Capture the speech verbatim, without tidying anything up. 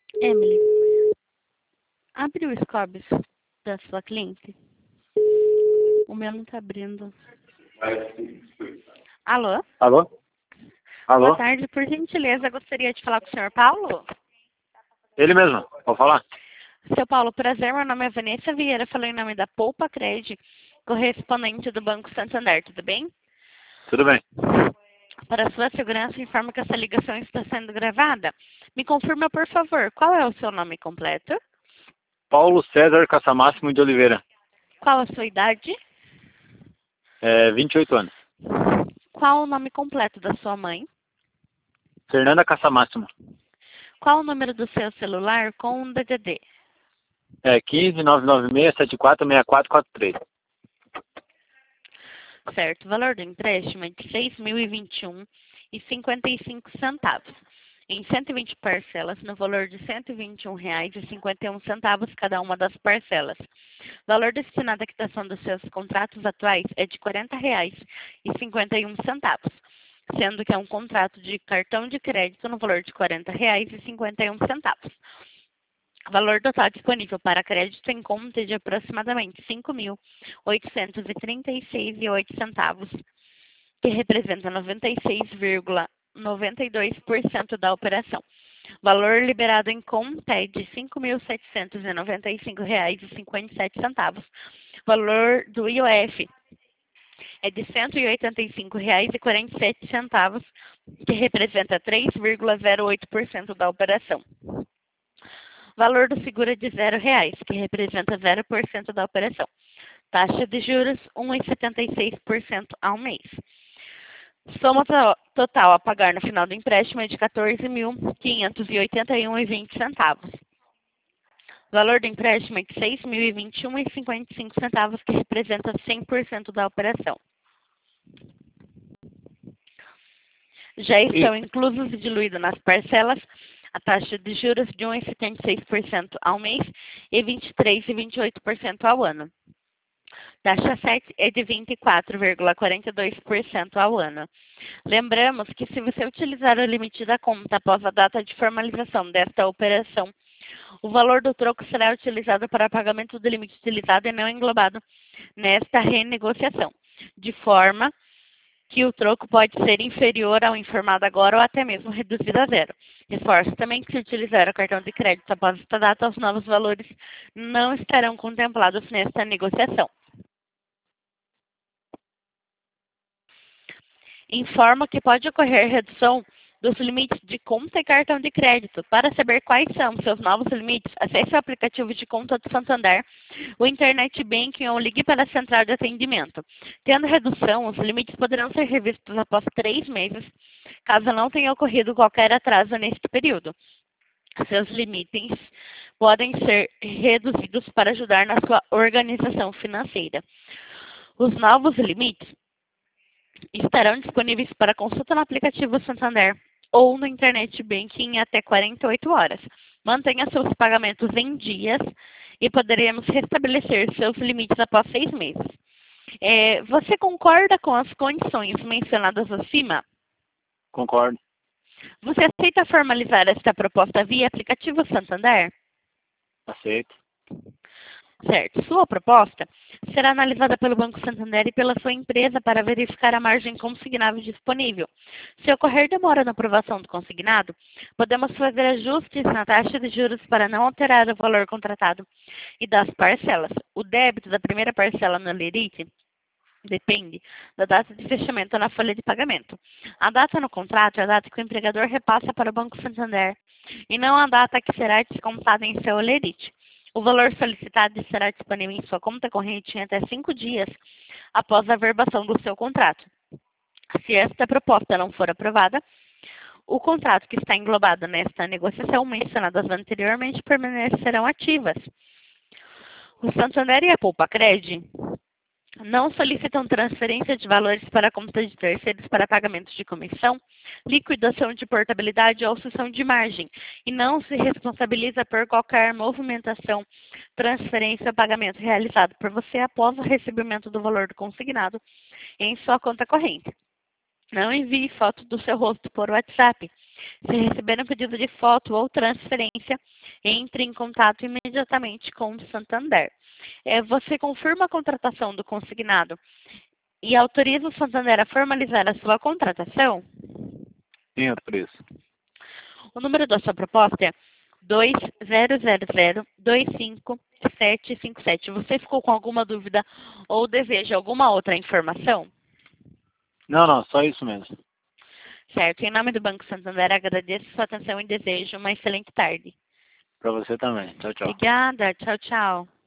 Emily, abre o Scobis da sua cliente. O meu não tá abrindo. Alô? Alô? Alô? Boa tarde, por gentileza, gostaria de falar com o senhor Paulo? Ele mesmo, pode falar? Seu Paulo, prazer, meu nome é Vanessa Vieira, falei em nome da Poupa Cred, correspondente do Banco Santander, tudo bem? Tudo bem. Para sua segurança, informo que essa ligação está sendo gravada. Me confirma, por favor, qual é o seu nome completo? Paulo César Caçamáximo de Oliveira, Qual a sua idade? é, vinte e oito anos. Qual o nome completo da sua mãe? Fernanda Caçamáximo, Qual o número do seu celular com um D D D? é quinze, nove nove seis, sete quatro, seis quatro quatro três. Certo, o valor do empréstimo é de seis mil e vinte e um reais e cinquenta e cinco centavos, em cento e vinte parcelas, no valor de cento e vinte e um reais e cinquenta e um centavos cada uma das parcelas. O valor destinado à quitação dos seus contratos atuais é de quarenta reais e cinquenta e um centavos, sendo que é um contrato de cartão de crédito no valor de quarenta reais e cinquenta e um centavos. O valor total disponível para crédito em conta é de aproximadamente cinco mil oitocentos e trinta e seis reais e oito centavos, que representa noventa e seis vírgula noventa e dois por cento da operação. O valor liberado em conta é de cinco mil setecentos e noventa e cinco reais e cinquenta e sete centavos. O valor do I O F é de cento e oitenta e cinco reais e quarenta e sete centavos, que representa três vírgula zero oito por cento da operação. O valor do seguro é de zero reais, que representa zero por cento da operação. Taxa de juros, um vírgula setenta e seis por cento ao mês. Soma to total a pagar no final do empréstimo é de quatorze mil quinhentos e oitenta e um reais e vinte centavos. O valor do empréstimo é de seis mil e vinte e um reais e cinquenta e cinco centavos, que representa cem por cento da operação. Já estão inclusos e diluídos nas parcelas a taxa de juros de um vírgula setenta e seis por cento ao mês e vinte e três vírgula vinte e oito por cento ao ano. Taxa sete é de vinte e quatro vírgula quarenta e dois por cento ao ano. Lembramos que se você utilizar o limite da conta após a data de formalização desta operação, o valor do troco será utilizado para pagamento do limite utilizado e não englobado nesta renegociação, de forma que o troco pode ser inferior ao informado agora ou até mesmo reduzido a zero. Reforço também que se utilizar o cartão de crédito após esta data, os novos valores não estarão contemplados nesta negociação. Informa que pode ocorrer redução dos limites de conta e cartão de crédito. Para saber quais são seus novos limites, acesse o aplicativo de conta do Santander, o Internet Banking ou ligue para a central de atendimento. Tendo redução, os limites poderão ser revistos após três meses, caso não tenha ocorrido qualquer atraso neste período. Seus limites podem ser reduzidos para ajudar na sua organização financeira. Os novos limites estarão disponíveis para consulta no aplicativo Santander ou no Internet Banking em até quarenta e oito horas. Mantenha seus pagamentos em dias e poderemos restabelecer seus limites após seis meses. É, você concorda com as condições mencionadas acima? Concordo. Você aceita formalizar esta proposta via aplicativo Santander? Aceito. Certo. Sua proposta será analisada pelo Banco Santander e pela sua empresa para verificar a margem consignável disponível. Se ocorrer demora na aprovação do consignado, podemos fazer ajustes na taxa de juros para não alterar o valor contratado e das parcelas. O débito da primeira parcela no Lerite depende da data de fechamento na folha de pagamento. A data no contrato é a data que o empregador repassa para o Banco Santander e não a data que será descontada em seu Lerite. O valor solicitado será disponível em sua conta corrente em até cinco dias após a verbação do seu contrato. Se esta proposta não for aprovada, o contrato que está englobado nesta negociação mencionadas anteriormente permanecerão ativas. O Santander e a Poupa Cred não solicitam transferência de valores para a conta de terceiros para pagamento de comissão, liquidação de portabilidade ou sucessão de margem, e não se responsabiliza por qualquer movimentação, transferência ou pagamento realizado por você após o recebimento do valor do consignado em sua conta corrente. Não envie foto do seu rosto por WhatsApp Se receber um pedido de foto ou transferência, entre em contato imediatamente com o Santander. É, você confirma a contratação do consignado e autoriza o Santander a formalizar a sua contratação? Sim, autorizo. O número da sua proposta é dois zero zero zero dois cinco sete cinco sete. Você ficou com alguma dúvida ou deseja alguma outra informação? Não, não, só isso mesmo. Certo. Em nome do Banco Santander, agradeço sua atenção e desejo uma excelente tarde. Para você também. Tchau, tchau. Obrigada. Tchau, tchau.